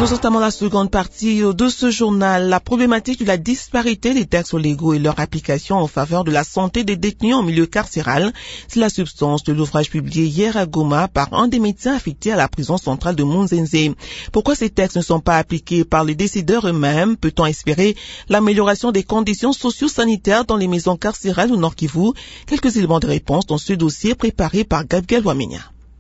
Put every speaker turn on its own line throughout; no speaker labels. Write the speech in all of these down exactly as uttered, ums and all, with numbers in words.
Nous entamons la seconde partie de ce journal. La problématique de la disparité des textes légaux et leur application en faveur de la santé des détenus en milieu carcéral, c'est la substance de l'ouvrage publié hier à Goma par un des médecins affectés à la prison centrale de Munzenze. Pourquoi ces textes ne sont pas appliqués par les décideurs eux-mêmes? Peut-on espérer l'amélioration des conditions socio-sanitaires dans les maisons carcérales au Nord Kivu? Quelques éléments de réponse dans ce dossier préparé par Gabriel Wamenya.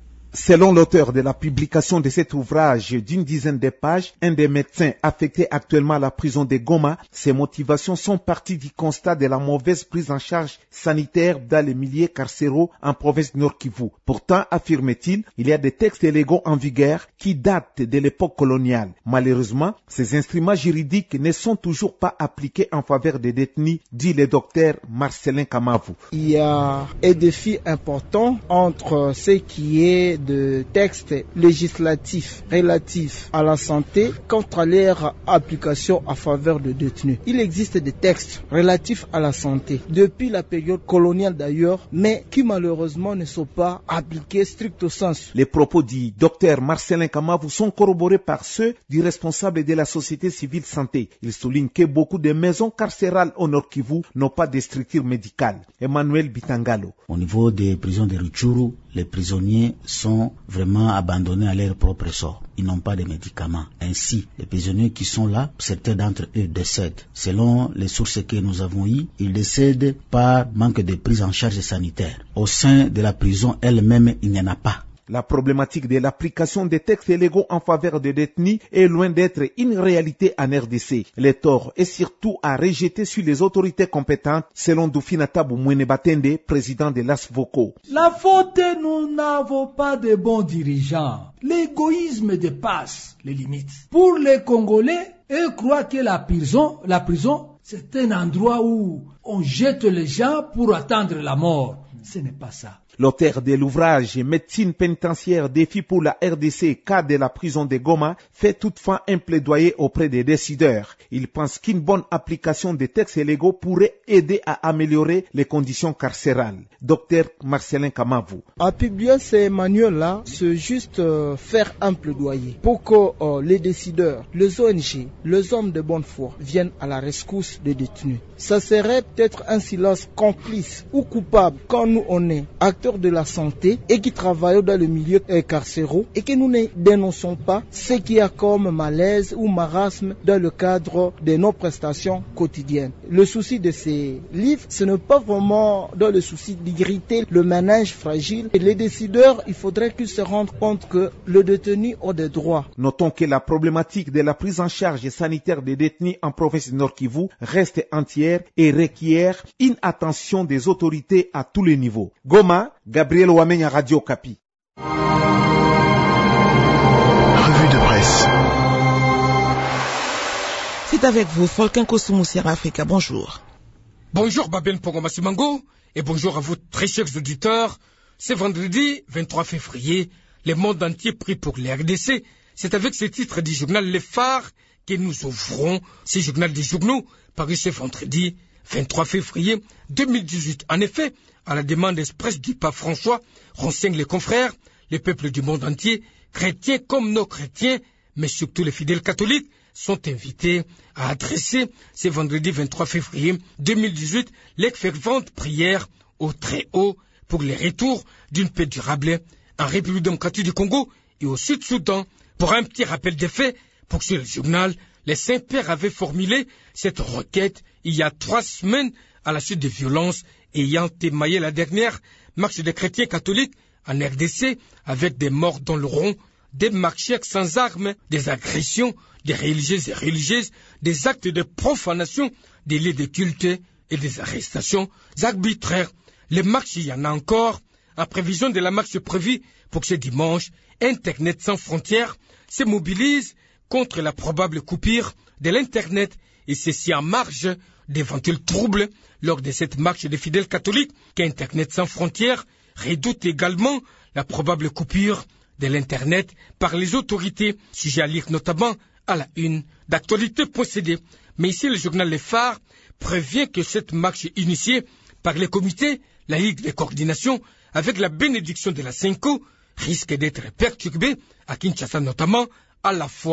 Selon l'auteur de la publication de cet ouvrage d'une dizaine de pages, un des médecins affectés actuellement à la prison de Goma, ses motivations sont parties du constat de la mauvaise prise en charge sanitaire dans les milieux carcéraux en province Nord Kivu. Pourtant, affirme-t-il, il y a des textes légaux en vigueur qui datent de l'époque coloniale. Malheureusement, ces instruments juridiques ne sont toujours pas appliqués en faveur des détenus, dit le docteur Marcelin Kamavu.
Il y a un défi important entre ce qui est de textes législatifs relatifs à la santé quant à leur application en faveur de détenus. Il existe des textes relatifs à la santé depuis la période coloniale d'ailleurs, mais qui malheureusement ne sont pas appliqués stricto sensu.
Les propos du docteur Marcelin Kamavu sont corroborés par ceux du responsable de la société civile santé. Il souligne que beaucoup de maisons carcérales au Nord Kivu n'ont pas de structure médicale. Emmanuel Bitangalo.
Au niveau des prisons de Rutshuru, les prisonniers sont vraiment abandonnés à leur propre sort. Ils n'ont pas de médicaments. Ainsi, les prisonniers qui sont là, certains d'entre eux décèdent. Selon les sources que nous avons eues, ils décèdent par manque de prise en charge sanitaire. Au sein de la prison elle-même, il n'y en a pas.
La problématique de l'application des textes légaux en faveur des détenus est loin d'être une réalité en R D C. Le tort est surtout à rejeter sur les autorités compétentes, selon Dufina Tabu Mwenebatende, président de l'A S V O C O.
La faute, nous n'avons pas de bons dirigeants. L'égoïsme dépasse les limites. Pour les Congolais, eux croient que la prison, la prison, c'est un endroit où on jette les gens pour attendre la mort. Ce n'est pas ça.
L'auteur de l'ouvrage Médecine pénitentiaire défi pour la R D C, cas de la prison de Goma, fait toutefois un plaidoyer auprès des décideurs. Il pense qu'une bonne application des textes légaux pourrait aider à améliorer les conditions carcérales. Docteur Marcelin Kamavu.
En publiant ces manuels-là, c'est juste euh, faire un plaidoyer pour que euh, les décideurs, les O N G, les hommes de bonne foi viennent à la rescousse des détenus. Ça serait peut-être un silence complice ou coupable quand nous on est acteurs de la santé et qui travaillent dans le milieu carcéral et que nous ne dénonçons pas ce qu'il y a comme malaise ou marasme dans le cadre de nos prestations quotidiennes. Le souci de ces livres, ce n'est pas vraiment dans le souci d'irriter le ménage fragile. Et les décideurs, il faudrait qu'ils se rendent compte que le détenu a des droits.
Notons que la problématique de la prise en charge sanitaire des détenus en province Nord Kivu reste entière et requiert une attention des autorités à tous les niveaux. Goma, Gabriel Wamenya, Radio Kapi.
Revue de presse.
C'est avec vous, Folkin Kosumoussière Africa. Bonjour.
Bonjour Baben Pongomasimango et bonjour à vous très chers auditeurs. C'est vendredi vingt-trois février, le monde entier prie pour les R D C. C'est avec ce titre du journal Le Phare que nous ouvrons ce journal des journaux paru ce vendredi vingt-trois février deux mille dix-huit. En effet, à la demande expresse du pape François, renseigne les confrères, les peuples du monde entier, chrétiens comme non chrétiens, mais surtout les fidèles catholiques, sont invités à adresser ce vendredi vingt-trois février deux mille dix-huit les ferventes prières au Très-Haut pour le retour d'une paix durable en République démocratique du Congo et au Sud-Soudan. Pour un petit rappel des faits, pour ce journal, les Saints-Pères avaient formulé cette requête il y a trois semaines à la suite des violences ayant émaillé la dernière marche des chrétiens catholiques en R D C avec des morts dans le rond, des marcheurs sans armes, des agressions, des religieuses et religieuses, des actes de profanation des lieux de culte et des arrestations arbitraires. Les marches, il y en a encore. En prévision de la marche prévue pour ce dimanche, Internet sans frontières se mobilise contre la probable coupure de l'Internet et ceci en marge d'éventuels troubles lors de cette marche des fidèles catholiques qu'Internet sans frontières redoute également la probable coupure de l'Internet par les autorités, sujet à lire notamment à la une d'actualité possédée. Mais ici, le journal Le Phare prévient que cette marche initiée par les comités, la Ligue de coordination, avec la bénédiction de la Senko, risque d'être perturbée, à Kinshasa notamment, à la fois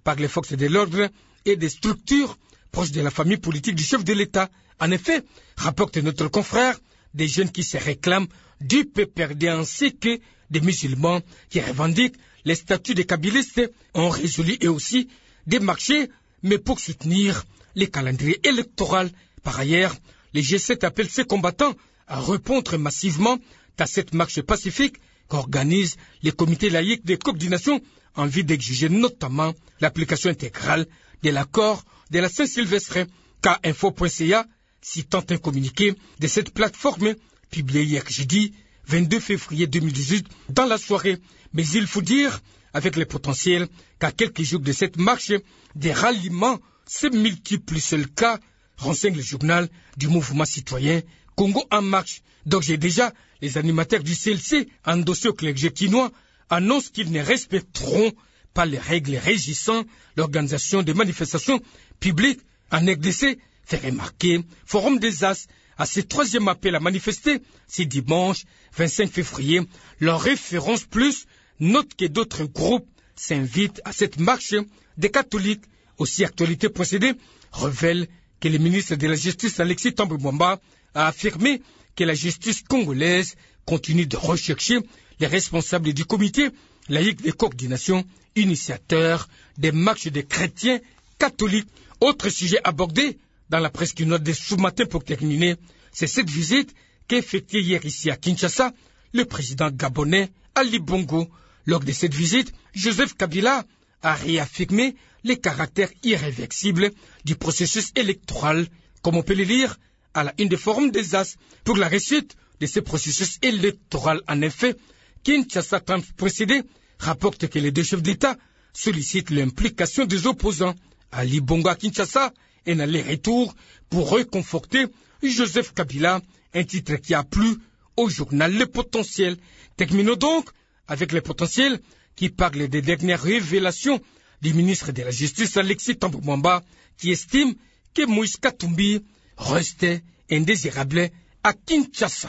par les forces de l'ordre et des structures proches de la famille politique du chef de l'État. En effet, rapporte notre confrère, des jeunes qui se réclament du P P R D ainsi que des musulmans qui revendiquent les statuts des kabylistes ont résolu eux aussi des marchés, mais pour soutenir les calendriers électoraux. Par ailleurs, les G sept appellent ces combattants à répondre massivement à cette marche pacifique qu'organisent les comités laïcs de coordination en vue d'exiger notamment l'application intégrale de l'accord de la Saint-Sylvestre. K info point C A, citant un communiqué de cette plateforme publié hier jeudi vingt-deux février deux mille dix-huit dans la soirée. Mais il faut dire, avec le potentiel qu'à quelques jours de cette marche, des ralliements se multiplient. C'est le cas, renseigne le journal du mouvement citoyen Congo en marche. Donc j'ai déjà les animateurs du C L C endossés au clergé quinois annoncent qu'ils ne respecteront pas les règles régissant l'organisation des manifestations publiques en R D C. Fait remarquer Forum des As à ce troisième appel à manifester, c'est dimanche vingt-cinq février. Leur référence plus note que d'autres groupes s'invitent à cette marche des catholiques. Aussi, Actualité procédée révèle que le ministre de la Justice, Alexis Thambwe Mwamba, a affirmé que la justice congolaise continue de rechercher les responsables du comité laïque de coordination, initiateur des marches des chrétiens catholiques. Autre sujet abordé dans la presse qui note de sous-matin pour terminer, c'est cette visite qu'a effectuée hier ici à Kinshasa le président gabonais Ali Bongo. Lors de cette visite, Joseph Kabila a réaffirmé les caractères irréversibles du processus électoral, comme on peut le lire à la une des forums des As. Pour la réussite de ce processus électoral, en effet, Kinshasa Times précédé rapporte que les deux chefs d'État sollicitent l'implication des opposants. Ali Bongo à Kinshasa et dans les retours pour réconforter Joseph Kabila, un titre qui a plu au journal Le Potentiel. Terminons donc avec Le Potentiel qui parle des dernières révélations du ministre de la Justice Alexis Thambwe Mwamba qui estime que Moïse Katumbi restait indésirable à Kinshasa.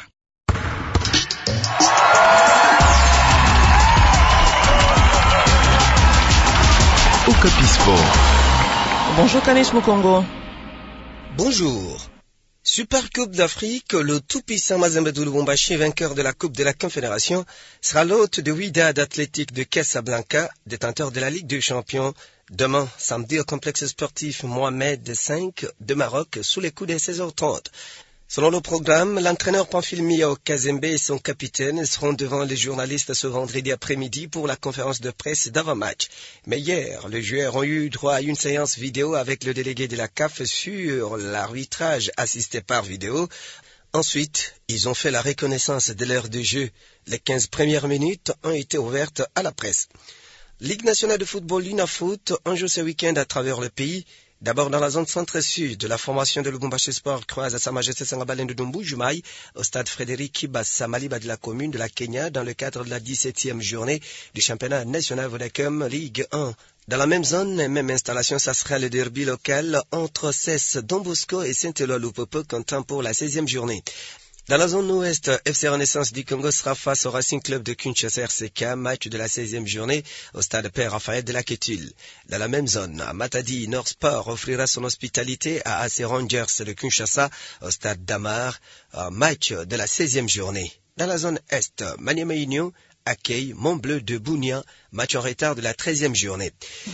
Okapi Sport.
Bonjour Kanesh Mukongo.
Bonjour. Super Coupe d'Afrique, le tout-puissant Mazembe Lubumbashi, vainqueur de la Coupe de la Confédération, sera l'hôte de Wydad Athletic de Casablanca, détenteur de la Ligue des Champions, demain, samedi, au complexe sportif Mohamed cinq de Maroc, sous les coups des seize heures trente. Selon le programme, l'entraîneur Pamphile Mio Kazembe et son capitaine seront devant les journalistes ce vendredi après-midi pour la conférence de presse d'avant-match. Mais hier, les joueurs ont eu droit à une séance vidéo avec le délégué de la C A F sur l'arbitrage assisté par vidéo. Ensuite, ils ont fait la reconnaissance de l'heure de jeu. Les quinze premières minutes ont été ouvertes à la presse. Ligue nationale de football Lunafoot en joue ce week-end à travers le pays. D'abord dans la zone centre-sud, la formation de Lubumbashi Sport croise à Sa Majesté Sangabalen de Dumbu Jumaï au stade Frédéric Kibasa Maliba de la commune de la Kenya dans le cadre de la dix-septième journée du championnat national Vodacom Ligue un. Dans la même zone et même installation, ça sera le derby local entre C E S Don Bosco et Saint-Éloi Lupopo comptant pour la seizième journée. Dans la zone ouest, F C Renaissance du Congo sera face au Racing Club de Kinshasa R C K, match de la seizième journée au stade Père Raphaël de la Kétule. Dans la même zone, Matadi Nord Sport offrira son hospitalité à A C Rangers de Kinshasa au stade Damar, match de la seizième journée. Dans la zone est, Maniema Union accueille Montbleu de Bounia, match en retard de la treizième journée.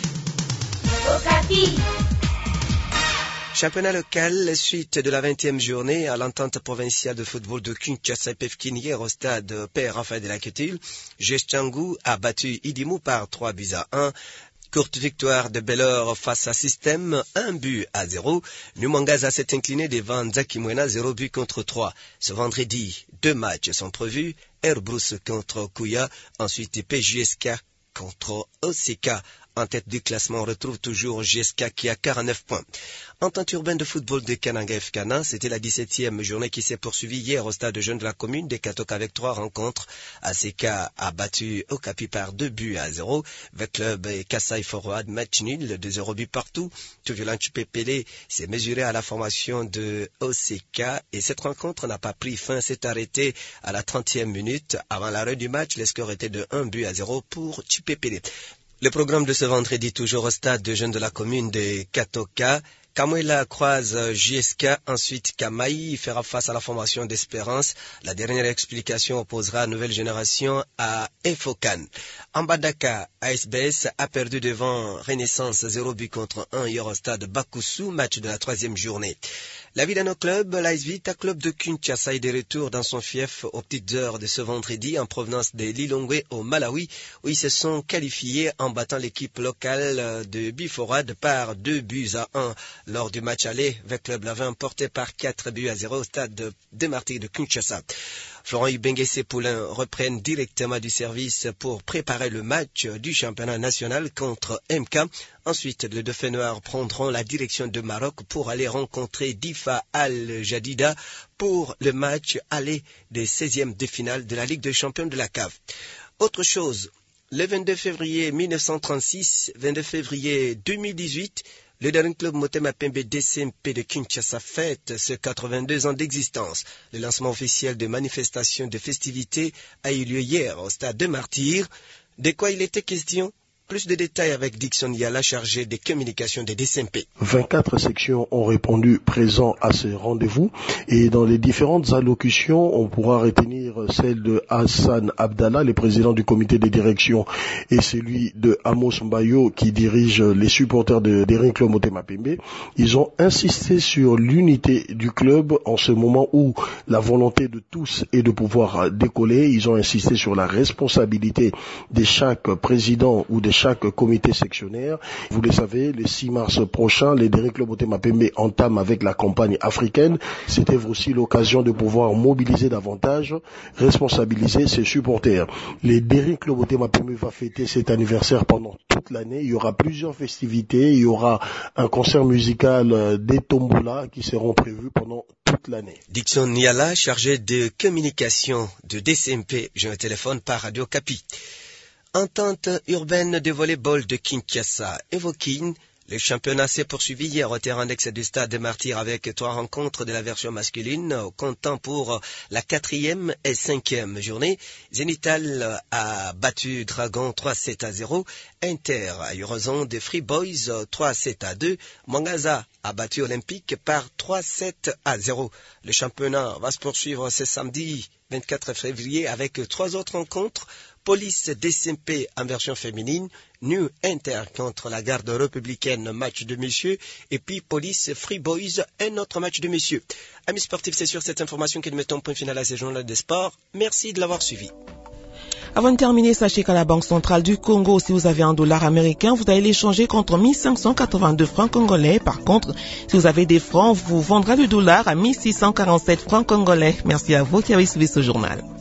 Okapi. Championnat local, suite de la vingtième journée à l'entente provinciale de football de Kinshasa Pefkin hier au stade Père Raphaël de la Kétule. Gestangu a battu Idimou par trois buts à un. Courte victoire de Bellor face à Système, un but à zéro. Numangaza s'est incliné devant Nzakimwena, zéro but contre trois. Ce vendredi, deux matchs sont prévus. Airbruce contre Kouya, ensuite P J S K contre O C K. En tête du classement, on retrouve toujours G S K qui a quarante-neuf points. Entente urbaine de football de Kananga F Kana, c'était la dix-septième journée qui s'est poursuivie hier au stade de jeunes de la commune des Katok avec trois rencontres. A C K a battu Okapi par deux buts à zéro. Le club Kassai Forward, match nul de zéro but partout. Tout violent Chupepele s'est mesuré à la formation de O C K et cette rencontre n'a pas pris fin, s'est arrêtée à la trentième minute. Avant l'arrêt du match, le score était de un but à zéro pour Chupepele. Le programme de ce vendredi, toujours au stade de jeunes de la commune de Katoka. Kamuela croise J S K, ensuite Kamaï fera face à la formation d'Espérance. La dernière explication opposera Nouvelle Génération à Infocan. Ambadaka, A S B S a perdu devant Renaissance zéro but contre un hier au stade Bakusu, match de la troisième journée. La Vidano Club, l'A S Vita Club de Kinshasa est de retour dans son fief aux petites heures de ce vendredi en provenance de Lilongwe au Malawi, où ils se sont qualifiés en battant l'équipe locale de Biforad par deux buts à un. Lors du match aller, le club l'avait emporté par quatre buts à zéro au stade de, de Martyrs de Kinshasa. Florent Ibenge et ses poulains reprennent directement du service pour préparer le match du championnat national contre M K. Ensuite, les deux fées noirs prendront la direction de Maroc pour aller rencontrer Difa Al-Jadida pour le match aller des seizièmes de finale de la Ligue des champions de la C A F. Autre chose, le vingt-deux février mille neuf cent trente-six, vingt-deux février deux mille dix-huit, le Daring Club Motema Pembe D C M P de Kinshasa fête ses quatre-vingt-deux ans d'existence. Le lancement officiel de manifestations de festivités a eu lieu hier au stade de Martyrs. De quoi il était question? Plus de détails avec Dixon Yala, chargé des communications de D C M P.
vingt-quatre sections ont répondu présents à ce rendez-vous et dans les différentes allocutions, on pourra retenir celle de Hassan Abdallah, le président du comité de direction, et celui de Amos Mbayo qui dirige les supporters de Daring Club Motema Pembe. Ils ont insisté sur l'unité du club en ce moment où la volonté de tous est de pouvoir décoller. Ils ont insisté sur la responsabilité de chaque président ou de chaque comité sectionnaire. Vous le savez, le six mars prochain, les Daring Club Motema Pembe entament avec la campagne africaine. C'était aussi l'occasion de pouvoir mobiliser davantage, responsabiliser ses supporters. Les Daring Club Motema Pembe va fêter cet anniversaire pendant toute l'année. Il y aura plusieurs festivités. Il y aura un concert musical des Tombola qui seront prévus pendant toute l'année.
Dixon Niala, chargé de communication de D C M P, j'ai un téléphone par Radio Capi. Entente urbaine de volleyball de Kinshasa, Evokin. Le championnat s'est poursuivi hier au terrain d'ex du stade des Martyrs avec trois rencontres de la version masculine, comptant pour la quatrième et cinquième journée. Zenital a battu Dragon trois sept à zéro, Inter a eu raison des Free Boys trois sept à deux, Mangaza a battu Olympique par trois sept à zéro. Le championnat va se poursuivre ce samedi vingt-quatre février avec trois autres rencontres. Police D C M P en version féminine, New Inter contre la garde républicaine, match de messieurs, et puis Police Free Boys, un autre match de messieurs. Amis sportifs, c'est sur cette information que nous mettons point final à ces journaux des sports. Merci de l'avoir suivi.
Avant de terminer, sachez qu'à la Banque centrale du Congo, si vous avez un dollar américain, vous allez l'échanger contre mille cinq cent quatre-vingt-deux francs congolais. Par contre, si vous avez des francs, vous vendrez le dollar à mille six cent quarante-sept francs congolais. Merci à vous qui avez suivi ce journal.